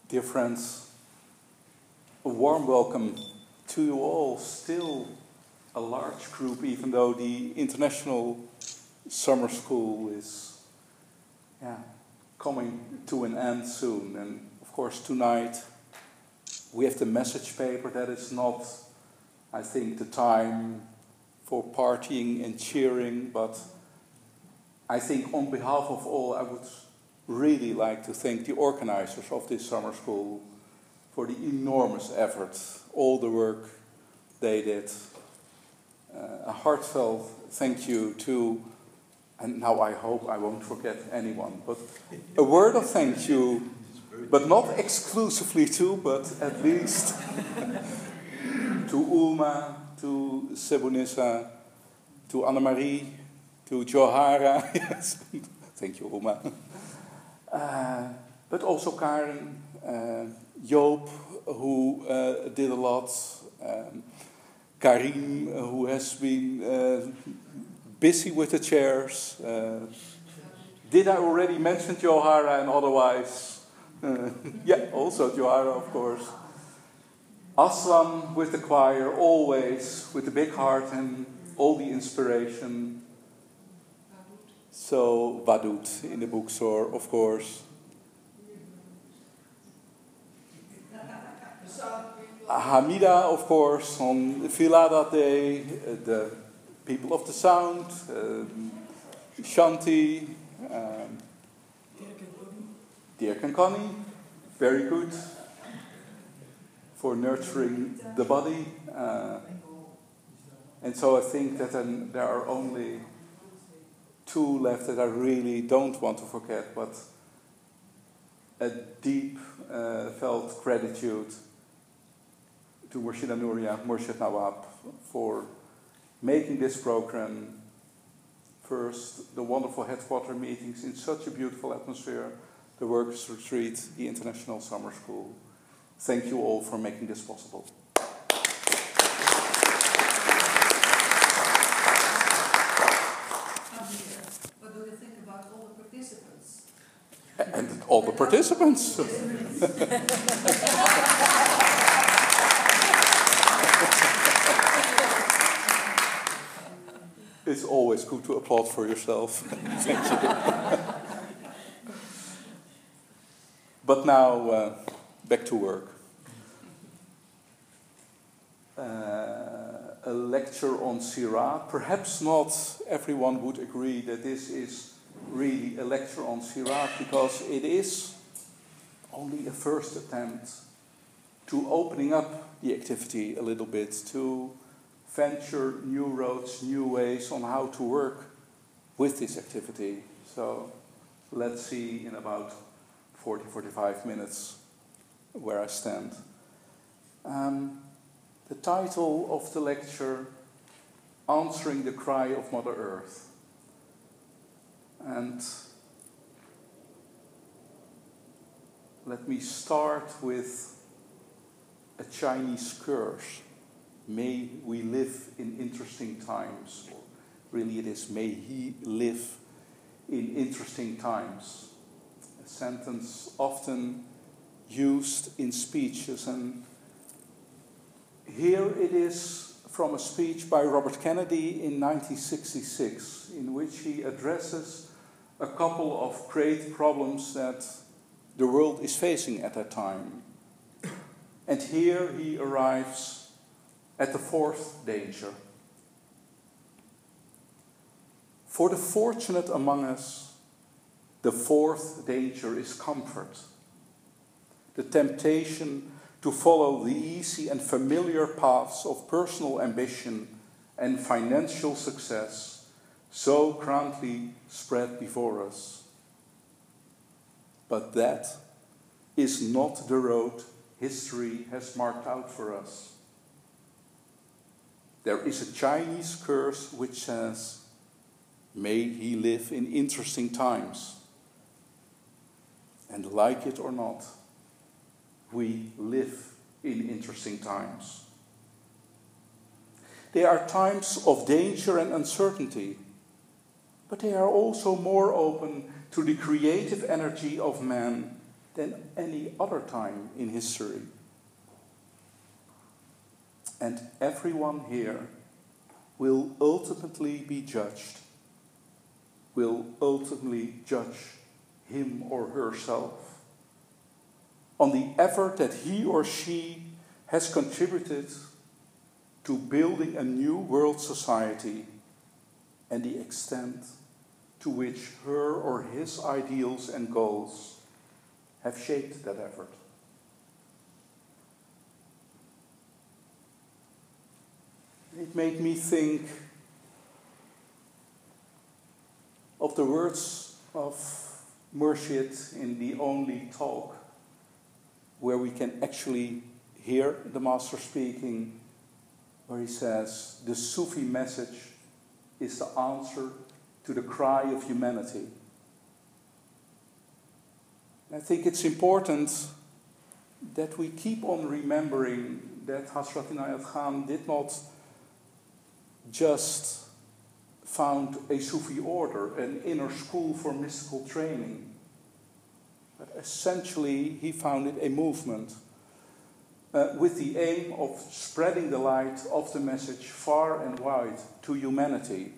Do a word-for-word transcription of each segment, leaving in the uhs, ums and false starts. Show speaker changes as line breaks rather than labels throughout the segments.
Dear friends, a warm welcome to you all. Still a large group, even though the international summer school is yeah, coming to an end soon. And of course tonight we have the message paper. That is not, I think, the time for partying and cheering, but I think on behalf of all, I would really like to thank the organizers of this summer school for the enormous effort, all the work they did. Uh, a heartfelt thank you to, and now I hope I won't forget anyone, but a word of thank you, but not exclusively to, but at least to Ulma, to Sebunissa, to Annemarie, to Johara, yes, thank you Ulma, uh, but also Karen, uh, Joop, who uh, did a lot, um, Karim, uh, who has been uh, busy with the chairs. Uh, did I already mention Johara and otherwise? Uh, yeah, also Johara, of course. Aslan with the choir, always with the big heart and all the inspiration. So Wadud in the bookstore, of course. Hamida, of course, on Villa that day, uh, the people of the sound, um, Shanti, um, Dirk and Connie, very good for nurturing the body. Uh, and so I think that then there are only two left that I really don't want to forget, but a deep uh, felt gratitude to Murshida Nuria, Murshid Nawab, for making this program, first the wonderful headquarter meetings in such a beautiful atmosphere, the Workers' Retreat, the International Summer School. Thank you all for making this possible.
What do you think about all the participants?
And all the participants. It's always good to applaud for yourself. Thank you. But now, uh, back to work. Uh, a lecture on Sirah. Perhaps not everyone would agree that this is really a lecture on Sirah, because it is only a first attempt to opening up the activity a little bit, to venture new roads, new ways on how to work with this activity. So let's see in about forty to forty-five minutes where I stand. Um, the title of the lecture, Answering the Cry of Mother Earth. And let me start with a Chinese curse. May we live in interesting times. Really it is, may he live in interesting times. A sentence often used in speeches. And here it is from a speech by Robert Kennedy in nineteen sixty-six, in which he addresses a couple of great problems that the world is facing at that time. And here he arrives at the fourth danger. For the fortunate among us, the fourth danger is comfort. The temptation to follow the easy and familiar paths of personal ambition and financial success so grandly spread before us. But that is not the road history has marked out for us. There is a Chinese curse which says, may he live in interesting times. And like it or not, we live in interesting times. They are times of danger and uncertainty, but they are also more open to the creative energy of man than any other time in history. And everyone here will ultimately be judged, will ultimately judge him or herself on the effort that he or she has contributed to building a new world society and the extent to which her or his ideals and goals have shaped that effort. It made me think of the words of Murshid in the only talk where we can actually hear the Master speaking, where he says, the Sufi message is the answer to the cry of humanity. I think it's important that we keep on remembering that Hazrat Inayat Khan did not just found a Sufi order, an inner school for mystical training, but essentially he founded a movement uh, with the aim of spreading the light of the message far and wide to humanity.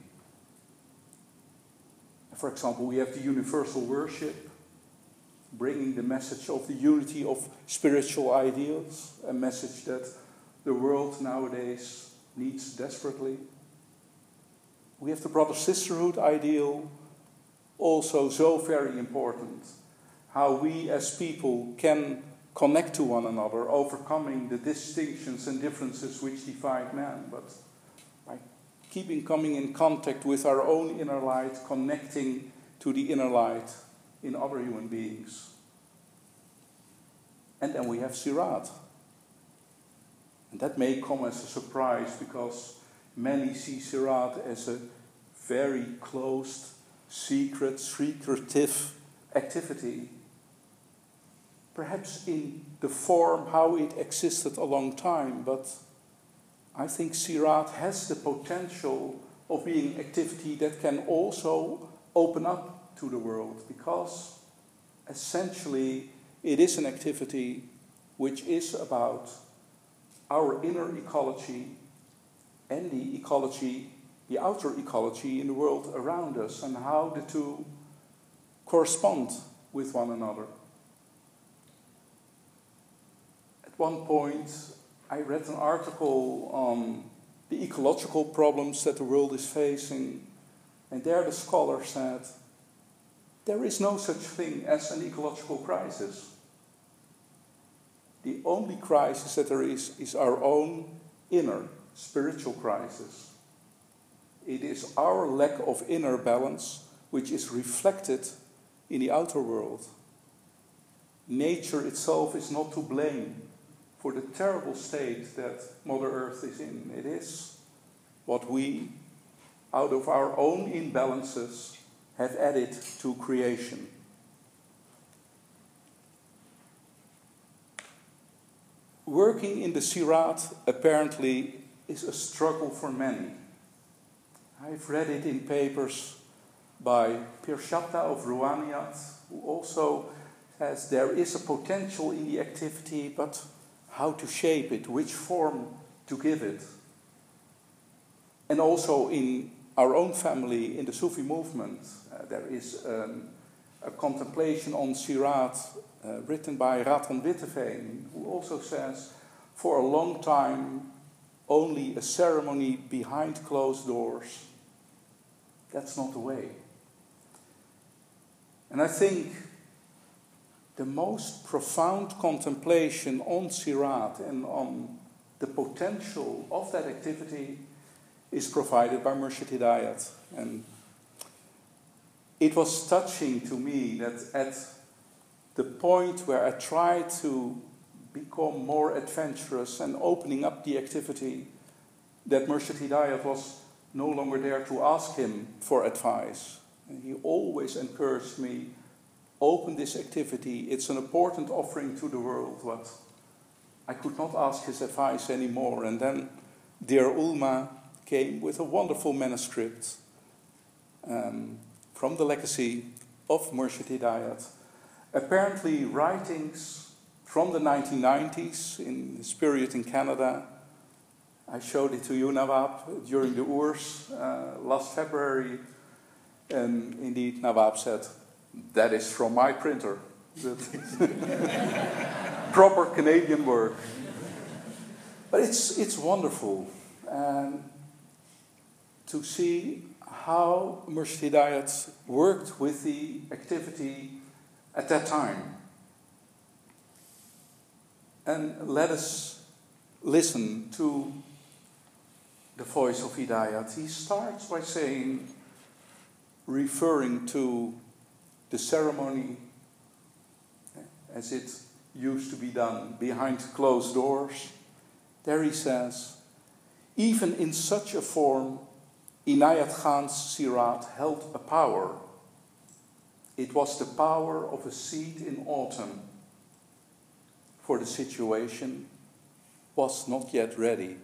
For example, we have the universal worship, bringing the message of the unity of spiritual ideals, a message that the world nowadays needs desperately. We have the brother-sisterhood ideal, also so very important. How we as people can connect to one another, overcoming the distinctions and differences which divide man, but by keeping coming in contact with our own inner light, connecting to the inner light in other human beings. And then we have Sirat. And that may come as a surprise because many see Sirat as a very closed, secret, secretive activity. Perhaps in the form how it existed a long time, but I think Sirat has the potential of being activity that can also open up to the world, because essentially it is an activity which is about our inner ecology and the ecology, the outer ecology in the world around us, and how the two correspond with one another. At one point, I read an article on the ecological problems that the world is facing, and there the scholar said, there is no such thing as an ecological crisis. The only crisis that there is is our own inner spiritual crisis. It is our lack of inner balance which is reflected in the outer world. Nature itself is not to blame for the terrible state that Mother Earth is in. It is what we, out of our own imbalances, have added to creation. Working in the Sirat apparently is a struggle for many. I've read it in papers by Pirshatta of Rouhaniyat, who also says there is a potential in the activity, but how to shape it, which form to give it. And also in our own family, in the Sufi movement, uh, there is um, a contemplation on Sirat uh, written by Rathan Witteveen, who also says, for a long time, only a ceremony behind closed doors. That's not the way. And I think the most profound contemplation on Sirat and on the potential of that activity is provided by Murshid Hidayat. And it was touching to me that at the point where I tried to become more adventurous and opening up the activity, that Murshid Hidayat was no longer there to ask him for advice. And he always encouraged me, open this activity, it's an important offering to the world, but I could not ask his advice anymore. And then Dear Ulma came with a wonderful manuscript um, from the legacy of Murshid Hidayat. apparently writings from the nineteen nineties, in this period in Canada. I showed it to you, Nawab, during the U R S uh, last February, and indeed Nawab said, that is from my printer. Proper Canadian work. But it's, it's wonderful um, to see how Murshid Hidayat worked with the activity at that time. And let us listen to the voice of Hidayat. He starts by saying, referring to the ceremony as it used to be done behind closed doors. There he says, even in such a form, Inayat Khan's Sirat held a power. It was the power of a seed in autumn, for the situation was not yet ready.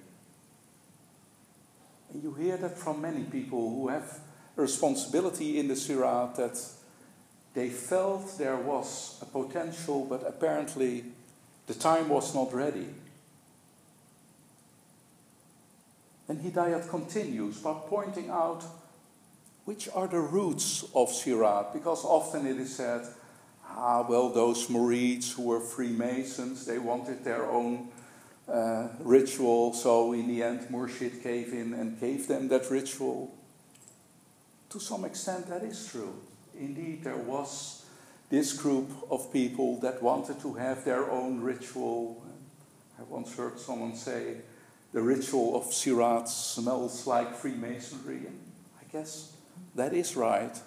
And you hear that from many people who have a responsibility in the Sirat, that they felt there was a potential, but apparently the time was not ready. And Hidayat continues by pointing out which are the roots of Sirat, because often it is said, ah, well, those Murids who were Freemasons, they wanted their own uh, ritual, so in the end Murshid gave in and gave them that ritual. To some extent that is true. Indeed, there was this group of people that wanted to have their own ritual. I once heard someone say, the ritual of Sirat smells like Freemasonry, and I guess that is right.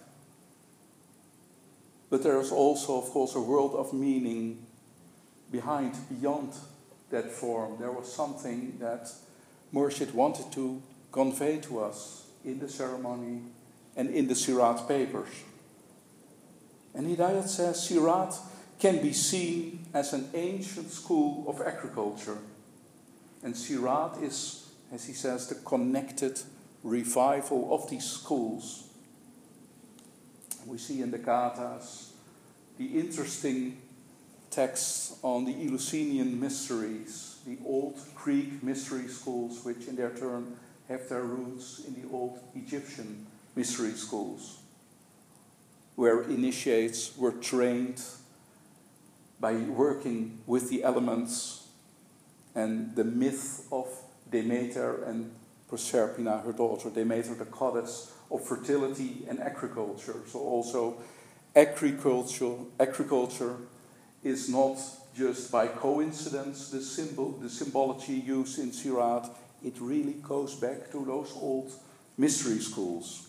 But there is also, of course, a world of meaning behind, beyond that form. There was something that Murshid wanted to convey to us in the ceremony and in the Sirat papers. And Hidayat says Sirat can be seen as an ancient school of agriculture. And Sirat is, as he says, the connected revival of these schools. We see in the Gathas the interesting texts on the Eleusinian mysteries, the old Greek mystery schools, which in their turn have their roots in the old Egyptian mystery schools, where initiates were trained by working with the elements, and the myth of Demeter and Proserpina, her daughter, Demeter, the goddess of fertility and agriculture. So also agriculture, agriculture is not just by coincidence the symbol, the symbology used in Sirat. It really goes back to those old mystery schools.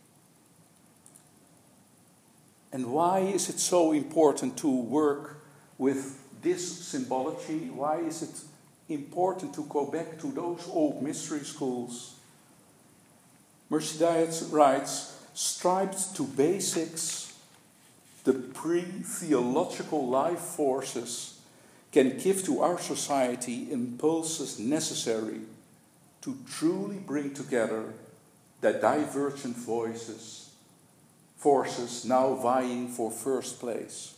And why is it so important to work with this symbology? Why is it important to go back to those old mystery schools? Murshid Hidayat writes, striped to basics, the pre-theological life forces can give to our society impulses necessary to truly bring together the divergent voices, forces now vying for first place.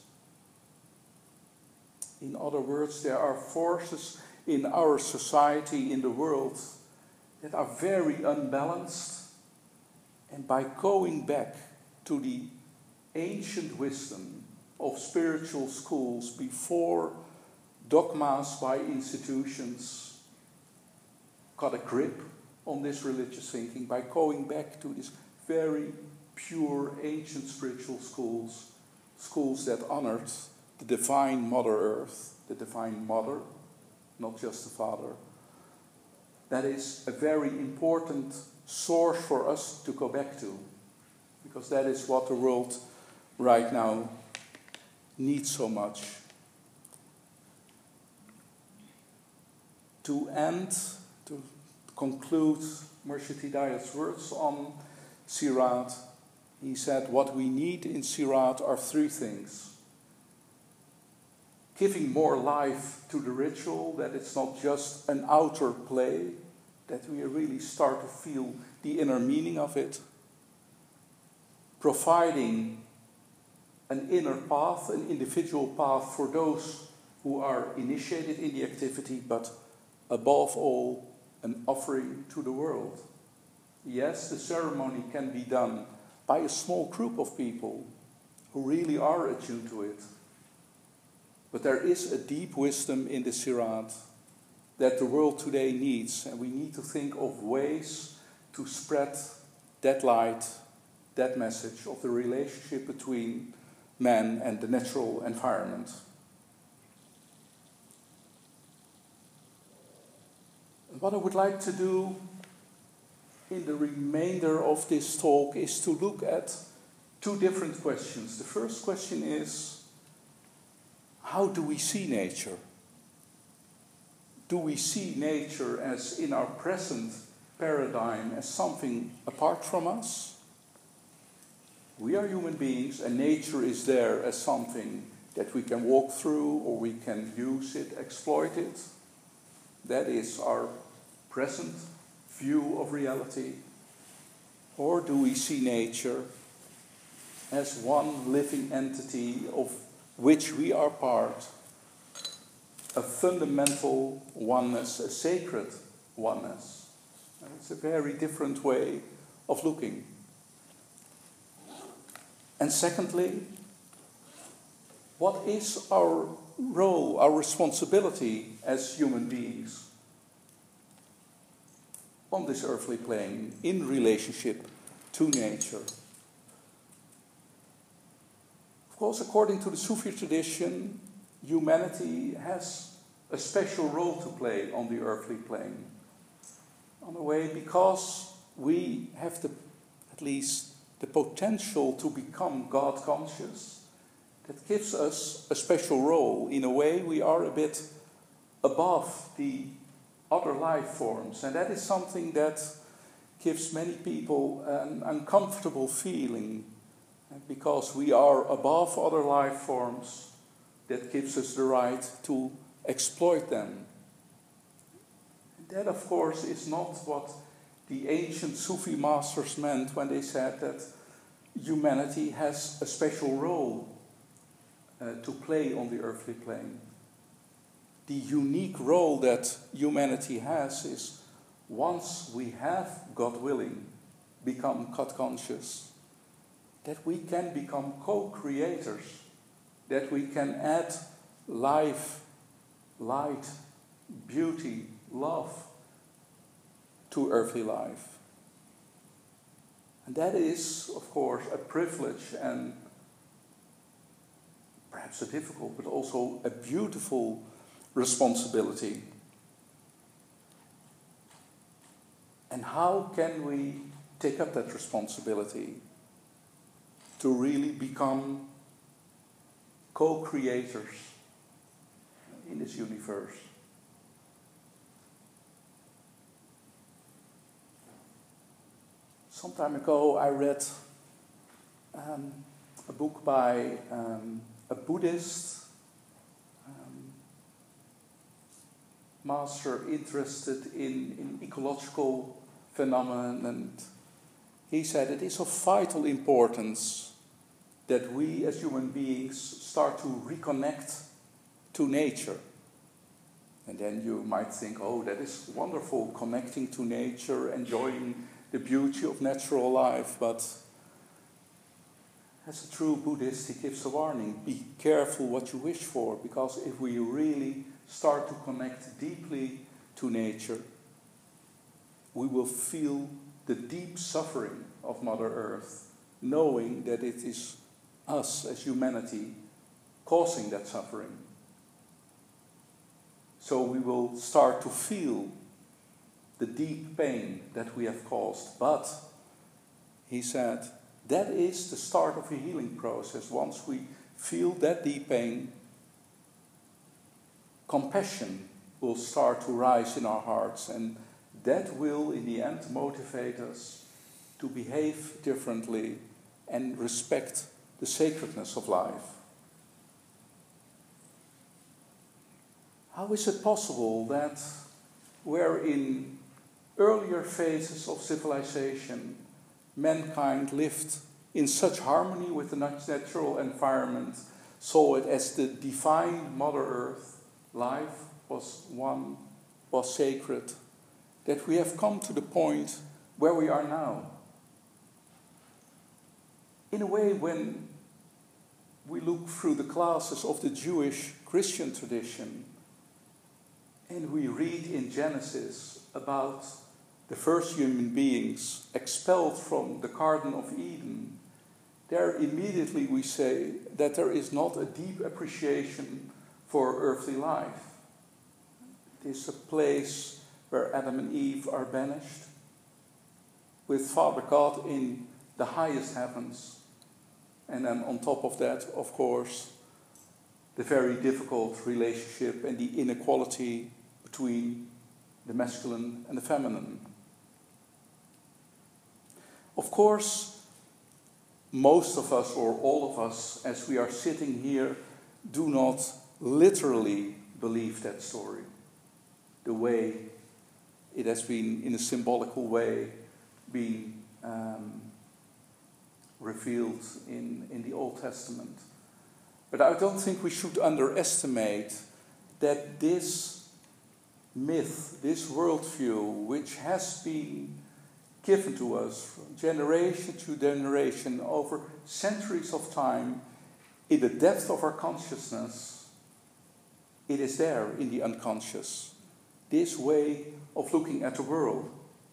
In other words, there are forces in our society, in the world, that are very unbalanced. And by going back to the ancient wisdom of spiritual schools before dogmas by institutions got a grip on this religious thinking, by going back to these very pure ancient spiritual schools, schools that honored the divine Mother Earth, the divine Mother, not just the Father. That is a very important source for us to go back to, because that is what the world right now needs so much. To end, to conclude Murshid Hidayat's words on Sirat, he said, what we need in Sirat are three things. Giving more life to the ritual, that it's not just an outer play, that we really start to feel the inner meaning of it. Providing an inner path, an individual path for those who are initiated in the activity, but above all, an offering to the world. Yes, the ceremony can be done by a small group of people who really are attuned to it. But there is a deep wisdom in the Sirat that the world today needs, and we need to think of ways to spread that light, that message of the relationship between man and the natural environment. And what I would like to do in the remainder of this talk is to look at two different questions. The first question is, how do we see nature? Do we see nature as in our present paradigm as something apart from us? We are human beings, and nature is there as something that we can walk through, or we can use it, exploit it. That is our present view of reality. Or do we see nature as one living entity of which we are part, a fundamental oneness, a sacred oneness? And it's a very different way of looking. And secondly, what is our role, our responsibility as human beings on this earthly plane in relationship to nature? Of course, according to the Sufi tradition, humanity has a special role to play on the earthly plane. On a way, because we have the, at least the potential to become God conscious, that gives us a special role. In a way, we are a bit above the other life forms, and that is something that gives many people an uncomfortable feeling, because we are above other life forms. That gives us the right to exploit them. And that, of course, is not what the ancient Sufi masters meant when they said that humanity has a special role uh, to play on the earthly plane. The unique role that humanity has is, once we have, God willing, become God conscious, that we can become co-creators, that we can add life, light, beauty, love to earthly life. And that is, of course, a privilege and perhaps a difficult, but also a beautiful responsibility. And how can we take up that responsibility to really become co-creators in this universe? Some time ago I read um, a book by um, a Buddhist um, master interested in, in ecological phenomena, and he said it is of vital importance that we as human beings start to reconnect to nature. And then you might think, oh, that is wonderful, connecting to nature, enjoying the beauty of natural life. But as a true Buddhist, he gives a warning: be careful what you wish for, because if we really start to connect deeply to nature, we will feel the deep suffering of Mother Earth, knowing that it is us as humanity causing that suffering. So we will start to feel the deep pain that we have caused. But, he said, that is the start of a healing process. Once we feel that deep pain, compassion will start to rise in our hearts, and that will, in the end, motivate us to behave differently and respect the sacredness of life. How is it possible that where in earlier phases of civilization mankind lived in such harmony with the natural environment, saw it as the divine Mother Earth. Life was one, was sacred, that we have come to the point where we are now. In a way, when we look through the classes of the Jewish Christian tradition, and we read in Genesis about the first human beings expelled from the Garden of Eden, there immediately we say that there is not a deep appreciation for earthly life. It is a place where Adam and Eve are banished, with Father God in the highest heavens. And then on top of that, of course, the very difficult relationship and the inequality between the masculine and the feminine. Of course, most of us, or all of us, as we are sitting here, do not literally believe that story, the way it has been, in a symbolical way, being um, revealed in, in the Old Testament. But I don't think we should underestimate that this myth, this worldview, which has been given to us from generation to generation over centuries of time, in the depth of our consciousness, it is there in the unconscious. This way of looking at the world.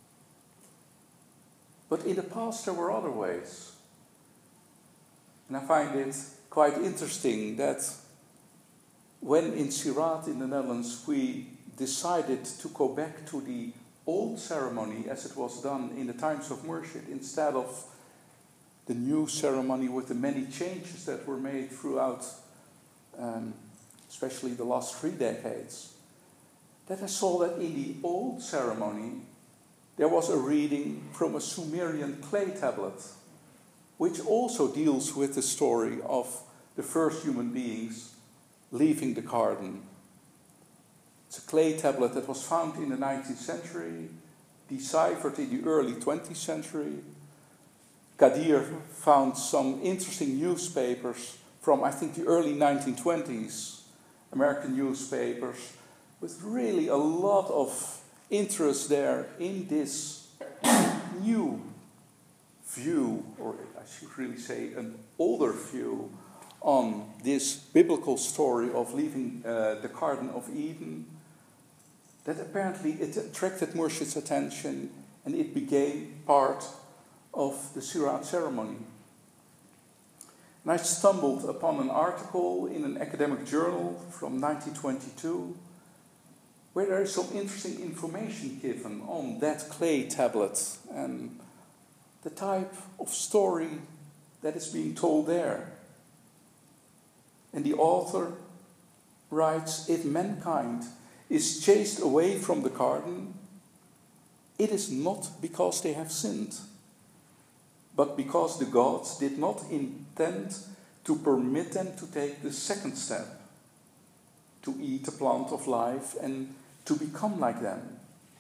But in the past there were other ways. And I find it quite interesting that when in Sirat in the Netherlands we decided to go back to the old ceremony as it was done in the times of Murshid, instead of the new ceremony with the many changes that were made throughout um, especially the last three decades, that I saw that in the old ceremony there was a reading from a Sumerian clay tablet, which also deals with the story of the first human beings leaving the garden. It's a clay tablet that was found in the nineteenth century, deciphered in the early twentieth century. Kadir found some interesting newspapers from, I think, the early nineteen twenties, American newspapers, with really a lot of interest there in this new view, or I should really say an older view, on this biblical story of leaving uh, the Garden of Eden, that apparently it attracted Murshid's attention and it became part of the Sirat ceremony. And I stumbled upon an article in an academic journal from nineteen twenty-two where there is some interesting information given on that clay tablet and the type of story that is being told there. And the author writes, if mankind is chased away from the garden, it is not because they have sinned, but because the gods did not intend to permit them to take the second step, to eat the plant of life and to become like them.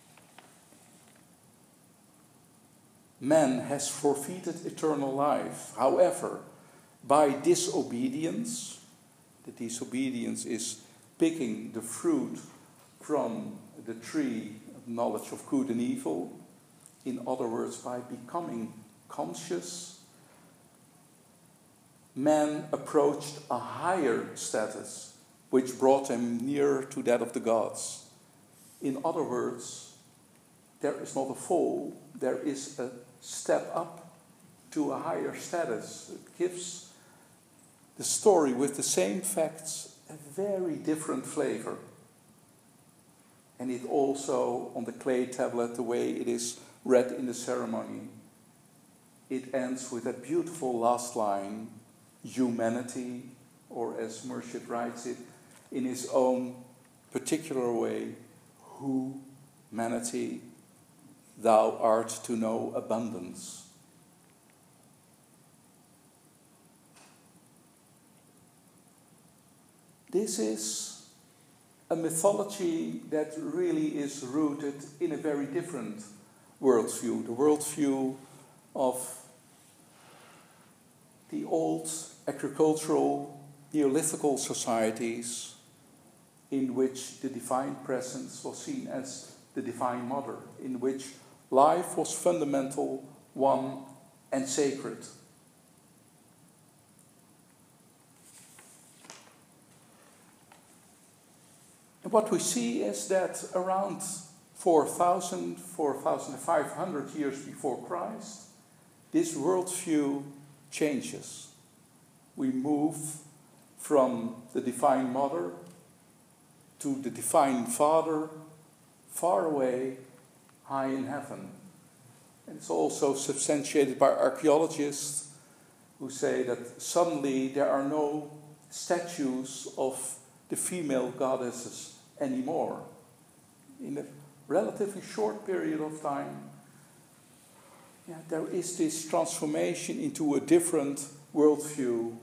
Man has forfeited eternal life. However, by disobedience, the disobedience is picking the fruit from the tree of knowledge of good and evil. In other words, by becoming conscious, man approached a higher status, which brought him nearer to that of the gods. In other words, there is not a fall, there is a step up to a higher status. It gives the story with the same facts a very different flavor. And it also, on the clay tablet, the way it is read in the ceremony, it ends with that beautiful last line, humanity, or as Murshid writes it in his own particular way, humanity, thou art to know abundance. This is a mythology that really is rooted in a very different worldview, the worldview of the old agricultural Neolithical societies in which the divine presence was seen as the divine mother, in which life was fundamental, one, and sacred. And what we see is that around four thousand, four thousand five hundred years before Christ, this worldview changes. We move from the Divine Mother to the Divine Father, far away, high in heaven. And it's also substantiated by archaeologists who say that suddenly there are no statues of the female goddesses anymore. In a relatively short period of time, yeah, there is this transformation into a different worldview.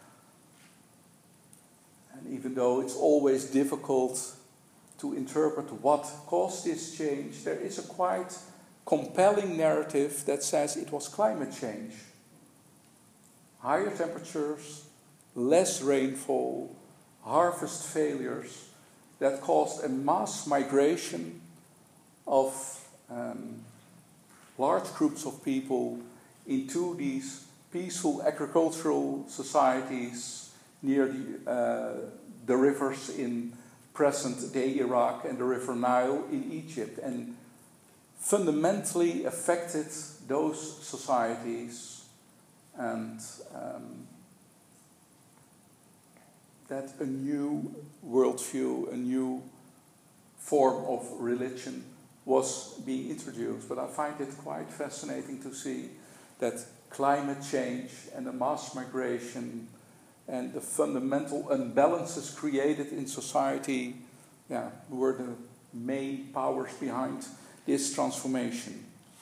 And even though it's always difficult to interpret what caused this change, there is a quite compelling narrative that says it was climate change. Higher temperatures, less rainfall, harvest failures that caused a mass migration of um, large groups of people into these peaceful agricultural societies near the, uh, the rivers in present-day Iraq and the River Nile in Egypt, and fundamentally affected those societies, and um, that a new worldview, a new form of religion was being introduced. But I find it quite fascinating to see that climate change and the mass migration and the fundamental imbalances created in society, yeah, were the main powers behind this transformation.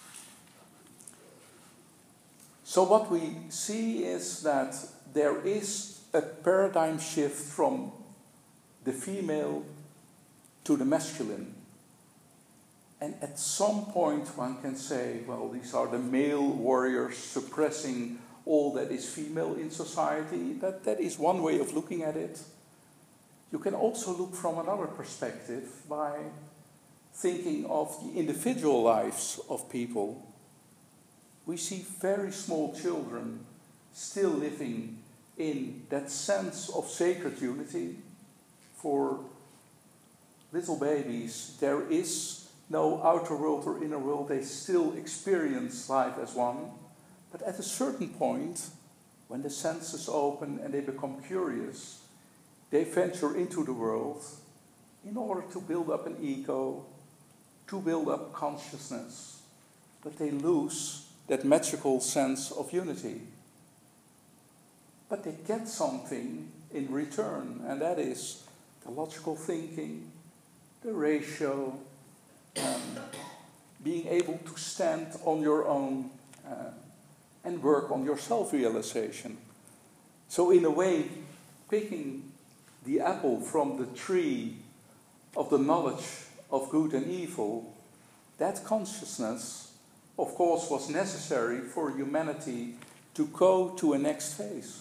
So what we see is that there is a paradigm shift from the female to the masculine. And at some point one can say, well, these are the male warriors suppressing all that is female in society. That, that is one way of looking at it. You can also look from another perspective by thinking of the individual lives of people. We see very small children still living in that sense of sacred unity. For little babies, there is no outer world or inner world. They still experience life as one. But at a certain point, when the senses open and they become curious, they venture into the world in order to build up an ego, to build up consciousness. But they lose that magical sense of unity. But they get something in return, and that is the logical thinking, the ratio, um, being able to stand on your own uh, and work on your self-realization. So in a way, picking the apple from the tree of the knowledge of good and evil, that consciousness, of course, was necessary for humanity to go to a next phase.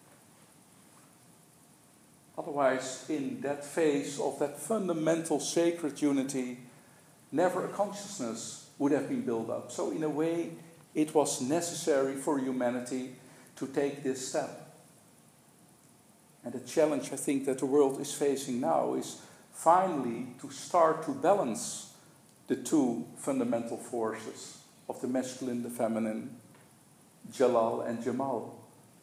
Otherwise, in that phase of that fundamental sacred unity, never a consciousness would have been built up. So in a way, it was necessary for humanity to take this step. And the challenge I think that the world is facing now is finally to start to balance the two fundamental forces of the masculine, the feminine, Jalal and Jamal.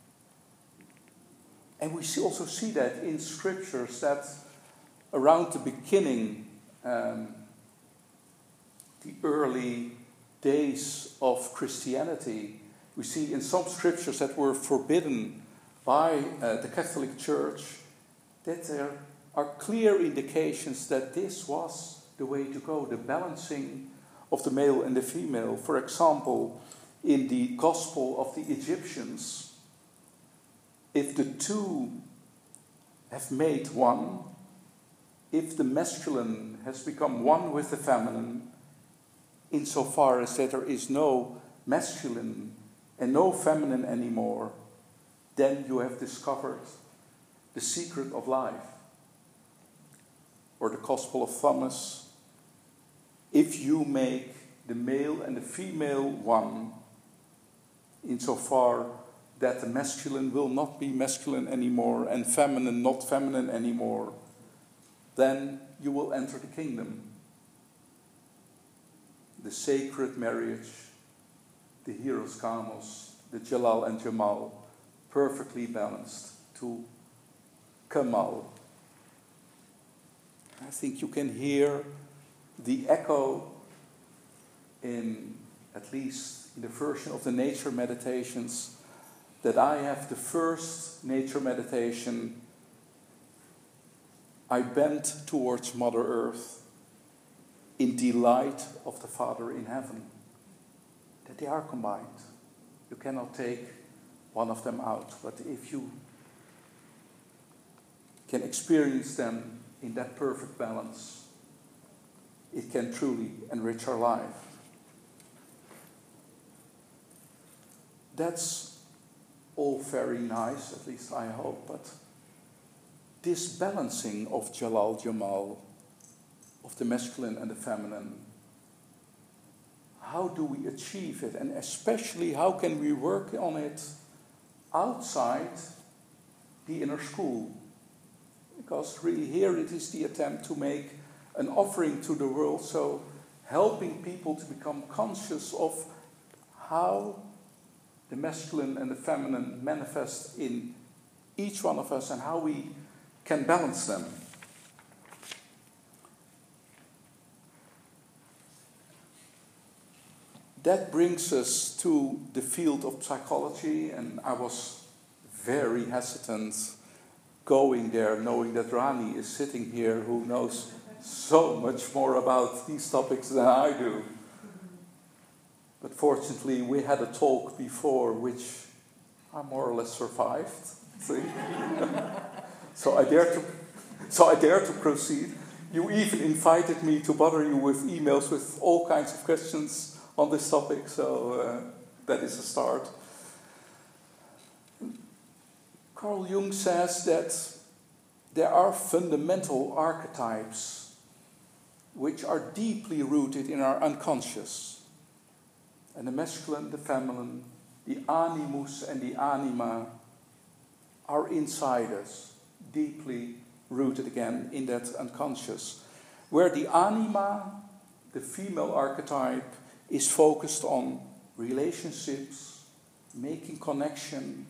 And we see also see that in scriptures that around the beginning, um, the early days of Christianity, we see in some scriptures that were forbidden by uh, the Catholic Church, that there are clear indications that this was the way to go, the balancing of the male and the female. For example, in the Gospel of the Egyptians, if the two have made one, if the masculine has become one with the feminine, insofar as that there is no masculine and no feminine anymore, then you have discovered the secret of life. Or the Gospel of Thomas, if you make the male and the female one, insofar that the masculine will not be masculine anymore and feminine not feminine anymore, then you will enter the kingdom. The sacred marriage, the Hieros Gamos, the Jalal and Jamal, perfectly balanced to Kamal. I think you can hear the echo in, at least in the version of the nature meditations, that I have the first nature meditation. I bent towards Mother Earth in delight of the Father in heaven. That they are combined. You cannot take one of them out, but if you can experience them in that perfect balance, it can truly enrich our life. That's all very nice, at least I hope, but this balancing of Jalal Jamal, of the masculine and the feminine, how do we achieve it? And especially, how can we work on it outside the inner school? Because really here it is the attempt to make an offering to the world, so helping people to become conscious of how the masculine and the feminine manifest in each one of us and how we can balance them. That brings us to the field of psychology, and I was very hesitant going there, knowing that Rani is sitting here, who knows so much more about these topics than I do. But fortunately, we had a talk before, which I more or less survived. See? so I dare to, so I dare to proceed. You even invited me to bother you with emails with all kinds of questions on this topic, so uh, that is a start. Carl Jung says that there are fundamental archetypes which are deeply rooted in our unconscious. And the masculine, the feminine, the animus and the anima are inside us, deeply rooted again in that unconscious. Where the anima, the female archetype, is focused on relationships, making connection,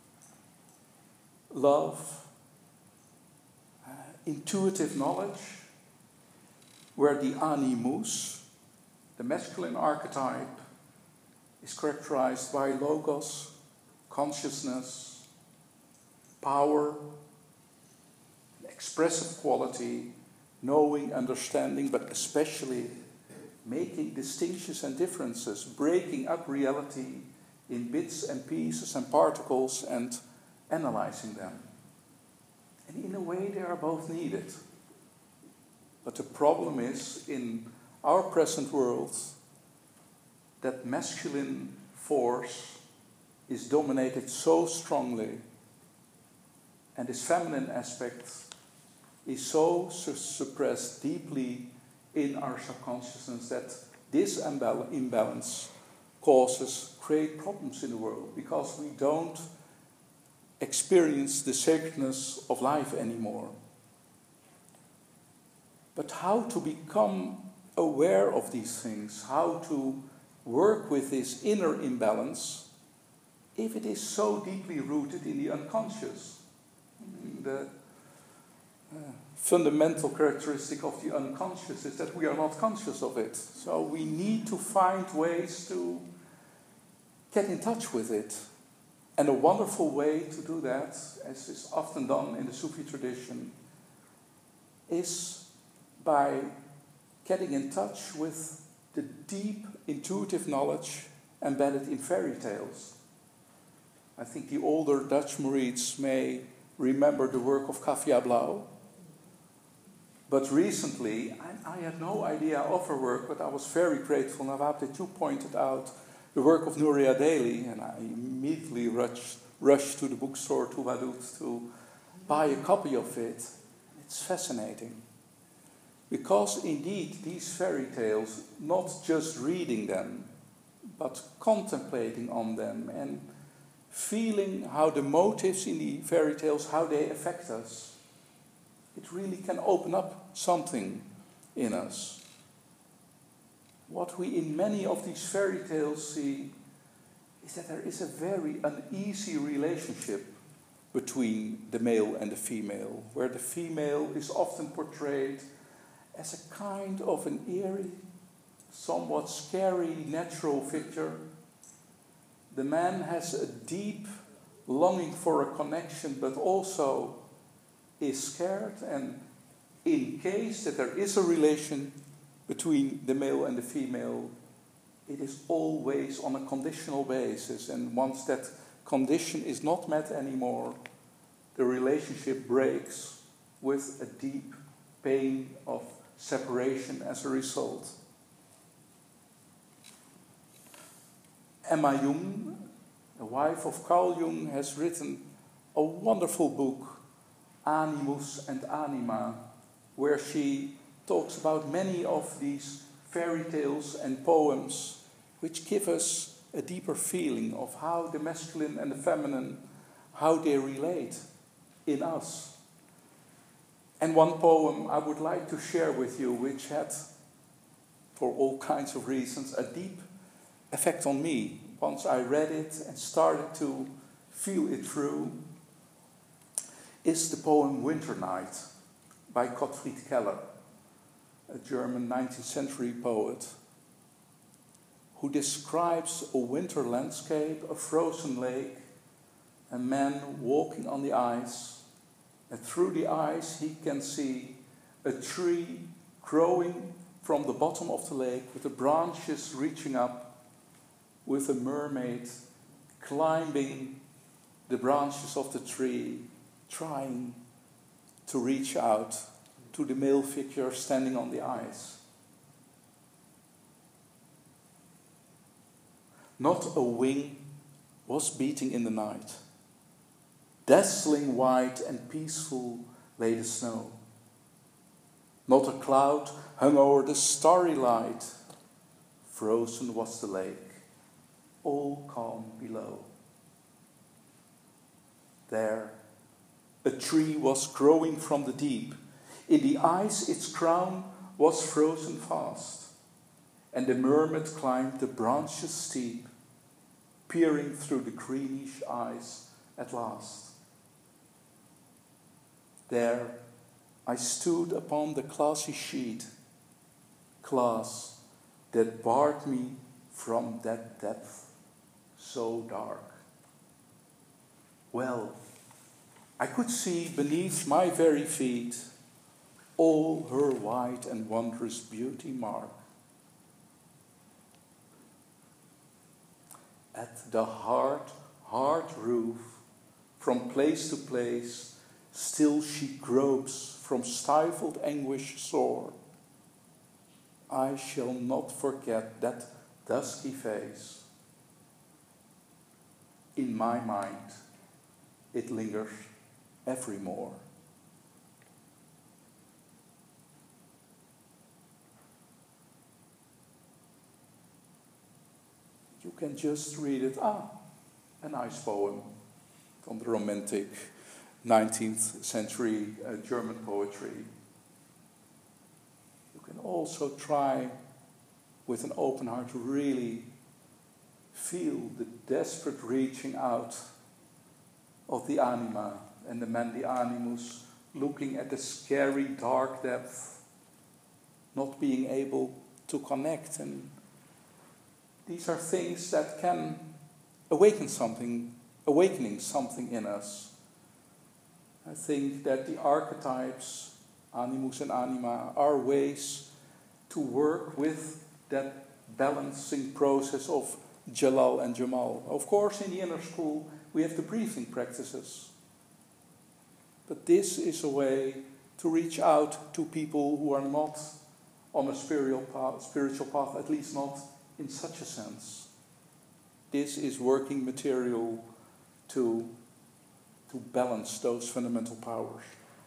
love, uh, intuitive knowledge, where the animus, the masculine archetype, is characterized by logos, consciousness, power, expressive quality, knowing, understanding, but especially making distinctions and differences, breaking up reality in bits and pieces and particles and analyzing them. And in a way they are both needed. But the problem is, in our present world, that masculine force is dominated so strongly, and this feminine aspect is so su- suppressed deeply in our subconsciousness that this imbal- imbalance causes great problems in the world, because we don't experience the sacredness of life anymore. But how to become aware of these things, how to work with this inner imbalance, if it is so deeply rooted in the unconscious? The uh, fundamental characteristic of the unconscious is that we are not conscious of it. So we need to find ways to get in touch with it. And a wonderful way to do that, as is often done in the Sufi tradition, is by getting in touch with the deep intuitive knowledge embedded in fairy tales. I think the older Dutch Marids may remember the work of Kafia Blau. But recently, I, I had no idea of her work, but I was very grateful, Nawab, that you pointed out the work of Nuria Daly, and I immediately rushed, rush to the bookstore, to Vaduz, to buy a copy of it. It's fascinating. Because indeed, these fairy tales, not just reading them, but contemplating on them and feeling how the motives in the fairy tales, how they affect us, it really can open up something in us. What we in many of these fairy tales see is that there is a very uneasy relationship between the male and the female, where the female is often portrayed as a kind of an eerie, somewhat scary natural figure. The man has a deep longing for a connection, but also is scared, and in case that there is a relation between the male and the female, it is always on a conditional basis, and once that condition is not met anymore, the relationship breaks with a deep pain of separation as a result. Emma Jung, the wife of Carl Jung, has written a wonderful book, Animus and Anima, where she talks about many of these fairy tales and poems which give us a deeper feeling of how the masculine and the feminine, how they relate in us. And one poem I would like to share with you, which had, for all kinds of reasons, a deep effect on me. Once I read it and started to feel it through, is the poem Winter Night by Gottfried Keller, a German nineteenth century poet, who describes a winter landscape, a frozen lake, a man walking on the ice, and through the ice he can see a tree growing from the bottom of the lake with the branches reaching up, with a mermaid climbing the branches of the tree, trying to reach out to the male figure standing on the ice. Not a wing was beating in the night. Dazzling white and peaceful lay the snow. Not a cloud hung over the starry light. Frozen was the lake, all calm below. There, a tree was growing from the deep. In the ice its crown was frozen fast, and the mermaid climbed the branches steep, peering through the greenish ice at last. There I stood upon the glassy sheet, glass that barred me from that depth so dark. Well, I could see beneath my very feet all her white and wondrous beauty mark. At the hard, hard roof, from place to place, still she gropes from stifled anguish sore. I shall not forget that dusky face. In my mind, it lingers evermore. You can just read it. Ah, a nice poem from the romantic nineteenth century uh, German poetry. You can also try, with an open heart, to really feel the desperate reaching out of the anima and the man, the animus, looking at the scary dark depth, not being able to connect. And these are things that can awaken something, awakening something in us. I think that the archetypes, animus and anima, are ways to work with that balancing process of Jalal and Jamal. Of course, in the inner school, we have the breathing practices. But this is a way to reach out to people who are not on a spiritual path, spiritual path, at least not in such a sense. This is working material to, to balance those fundamental powers.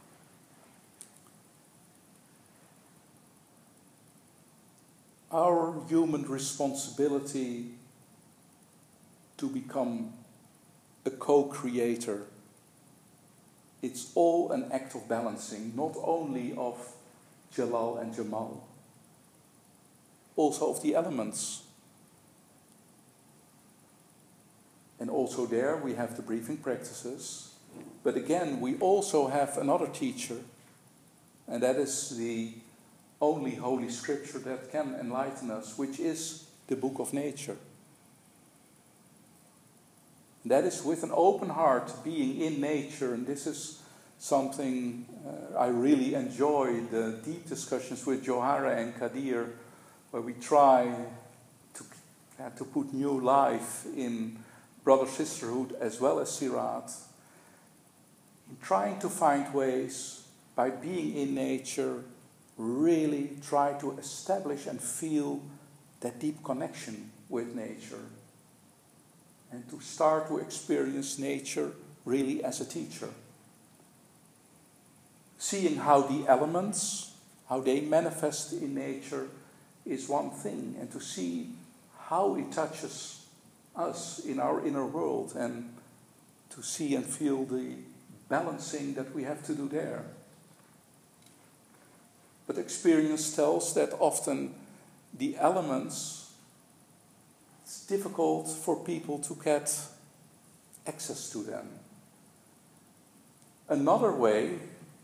Our human responsibility to become a co-creator, it's all an act of balancing, not only of Jalal and Jamal, also of the elements. And also there we have the breathing practices. But again, we also have another teacher, and that is the only Holy Scripture that can enlighten us, which is the book of nature. That is with an open heart, being in nature, and this is something uh, I really enjoy, the deep discussions with Johara and Kadir, where we try to, uh, to put new life in brother-sisterhood as well as Sirat, in trying to find ways, by being in nature, really try to establish and feel that deep connection with nature, and to start to experience nature really as a teacher. Seeing how the elements, how they manifest in nature is one thing, and to see how it touches us in our inner world, and to see and feel the balancing that we have to do there. But experience tells that often the elements, it's difficult for people to get access to them. Another way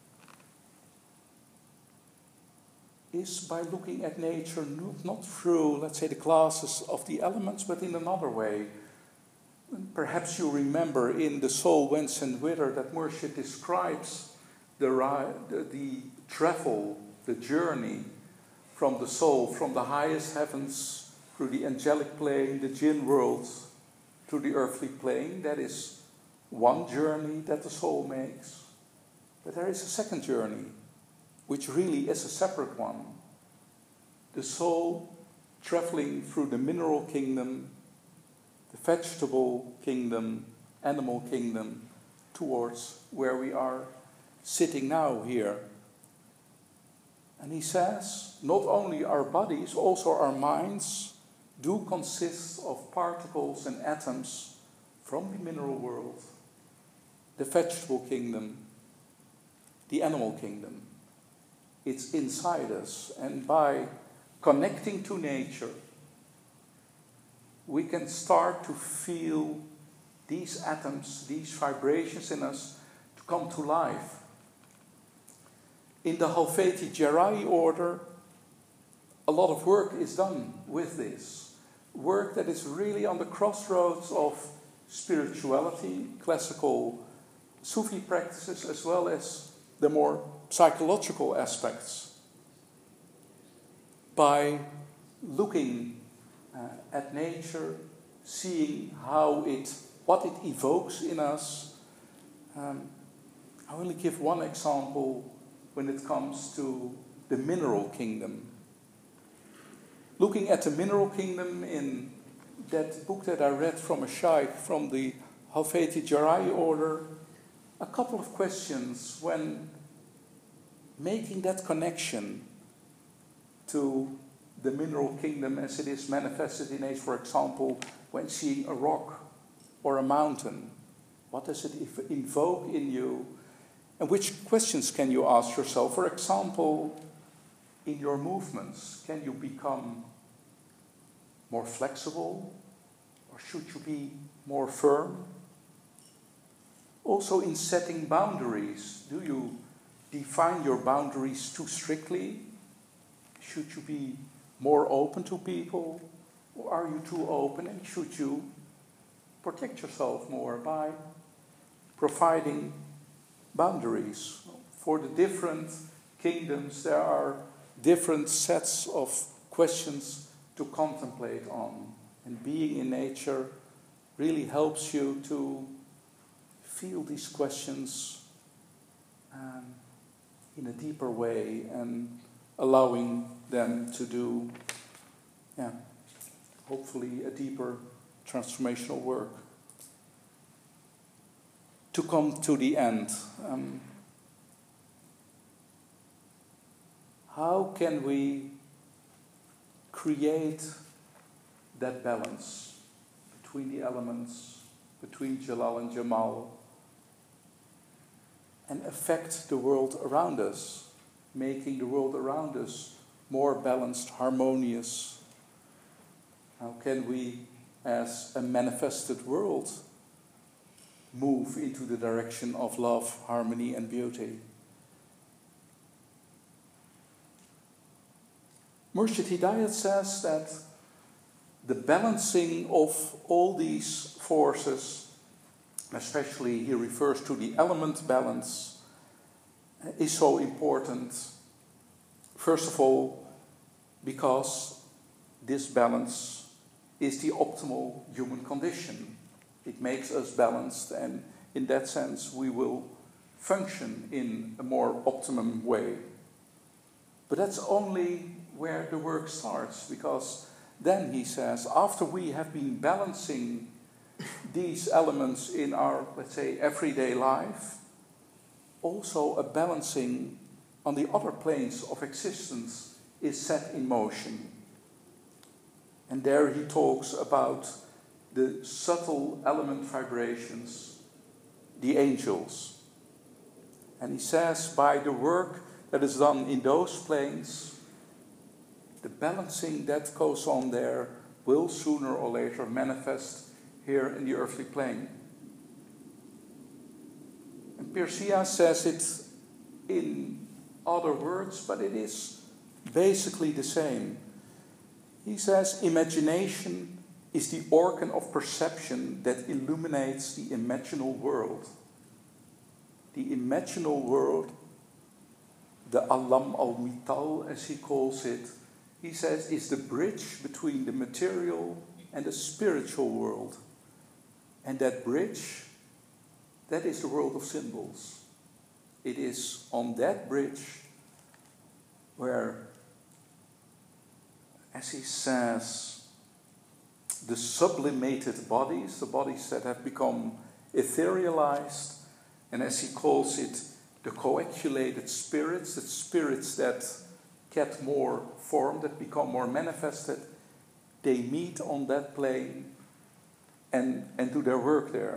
is by looking at nature not through, let's say, the classes of the elements, but in another way. Perhaps you remember in The Soul Whence and Whither that Murshid describes the, the, the travel, the journey from the soul, from the highest heavens through the angelic plane, the jinn world, to the earthly plane. That is one journey that the soul makes. But there is a second journey, which really is a separate one. The soul traveling through the mineral kingdom, the vegetable kingdom, animal kingdom, towards where we are sitting now here. And he says, not only our bodies, also our minds do consist of particles and atoms from the mineral world, the vegetable kingdom, the animal kingdom. It's inside us, and by connecting to nature, we can start to feel these atoms, these vibrations in us to come to life. In the Halfeti Jerai order, a lot of work is done with this. Work that is really on the crossroads of spirituality, classical Sufi practices, as well as the more psychological aspects. By looking uh, at nature, seeing how it, what it evokes in us. Um, I only give one example when it comes to the mineral kingdom. Looking at the mineral kingdom in that book that I read from a shaykh from the Halfeti Jerai order, a couple of questions when making that connection to the mineral kingdom as it is manifested in nature, for example, when seeing a rock or a mountain. What does it invoke in you? And which questions can you ask yourself? For example, in your movements, can you become more flexible? Or should you be more firm? Also in setting boundaries, do you define your boundaries too strictly? Should you be more open to people? Or are you too open, and should you protect yourself more by providing boundaries? For the different kingdoms, there are different sets of questions to contemplate on. And being in nature really helps you to feel these questions um, in a deeper way, and allowing them to do, yeah, hopefully a deeper transformational work. to come to the end. Um, how can we create that balance between the elements, between Jalal and Jamal, and affect the world around us, making the world around us more balanced, harmonious? How can we, as a manifested world, move into the direction of love, harmony, and beauty? Murshid Hidayat says that the balancing of all these forces, especially he refers to the element balance, is so important. First of all, because this balance is the optimal human condition. It makes us balanced, and in that sense we will function in a more optimum way. But that's only where the work starts, because then he says, after we have been balancing these elements in our, let's say, everyday life, also a balancing on the other planes of existence is set in motion. And there he talks about the subtle element vibrations, the angels. And he says, by the work that is done in those planes, the balancing that goes on there will sooner or later manifest here in the earthly plane. And Persia says it in other words, but it is basically the same. He says, imagination is the organ of perception that illuminates the imaginal world. The imaginal world, the alam al-mital as he calls it, he says, is the bridge between the material and the spiritual world. And that bridge, that is the world of symbols. It is on that bridge where, as he says, the sublimated bodies, the bodies that have become etherealized, and as he calls it, the coagulated spirits, the spirits that get more form, that become more manifested, they meet on that plane and, and do their work there.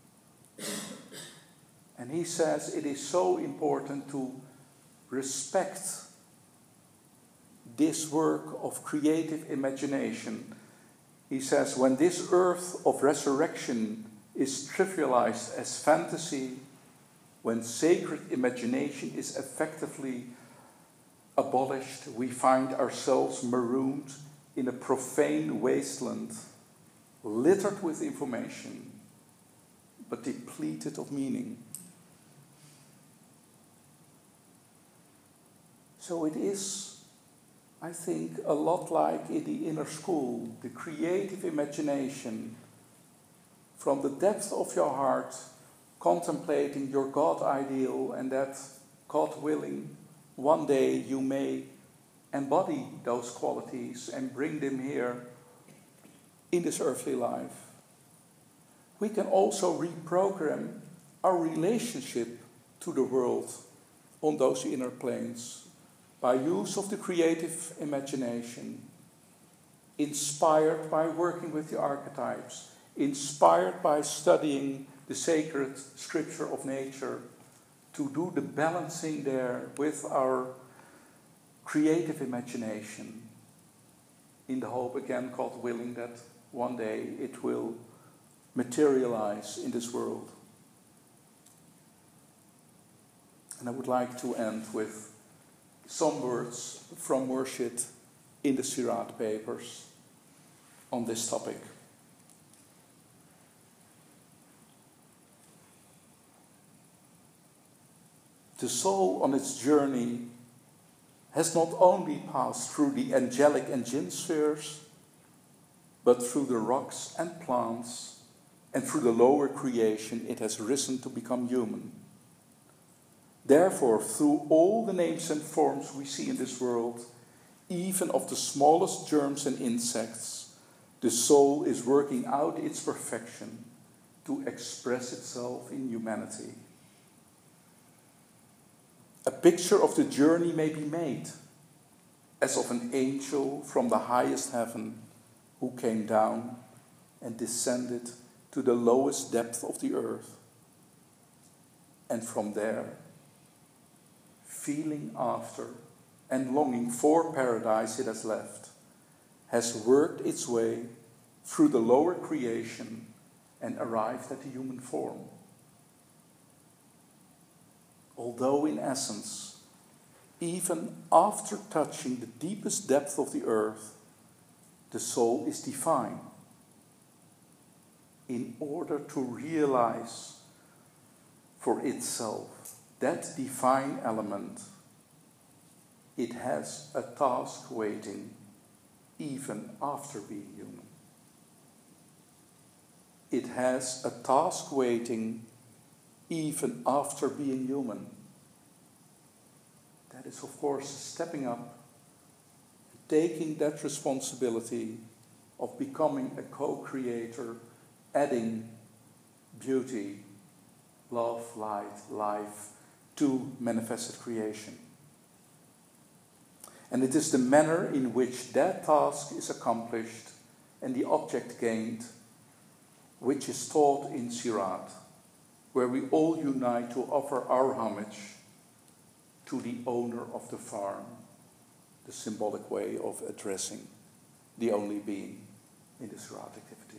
And he says it is so important to respect this work of creative imagination. He says, when this earth of resurrection is trivialized as fantasy, when sacred imagination is effectively abolished, we find ourselves marooned in a profane wasteland, littered with information, but depleted of meaning. So it is, I think, a lot like in the inner school, the creative imagination, from the depth of your heart, contemplating your God ideal, and that, God willing, one day you may embody those qualities and bring them here in this earthly life. We can also reprogram our relationship to the world on those inner planes by use of the creative imagination, inspired by working with the archetypes, inspired by studying the sacred scripture of nature, to do the balancing there with our creative imagination, in the hope, again, God willing, that one day it will materialize in this world. And I would like to end with some words from Murshid in the Sirat papers on this topic. The soul on its journey has not only passed through the angelic and jinn spheres, but through the rocks and plants, and through the lower creation it has risen to become human. Therefore, through all the names and forms we see in this world, even of the smallest germs and insects, the soul is working out its perfection, to express itself in humanity. A picture of the journey may be made as of an angel from the highest heaven who came down and descended to the lowest depth of the earth. And from there, feeling after and longing for paradise it has left, has worked its way through the lower creation and arrived at the human form. Although in essence, even after touching the deepest depth of the earth, the soul is divine. In order to realize for itself that divine element, it has a task waiting even after being human. It has a task waiting even after being human. That is, of course, stepping up, taking that responsibility of becoming a co-creator, adding beauty, love, light, life to manifested creation. And it is the manner in which that task is accomplished and the object gained, which is taught in Sirat, where we all unite to offer our homage to the owner of the farm, the symbolic way of addressing the only being in the Sirat activity.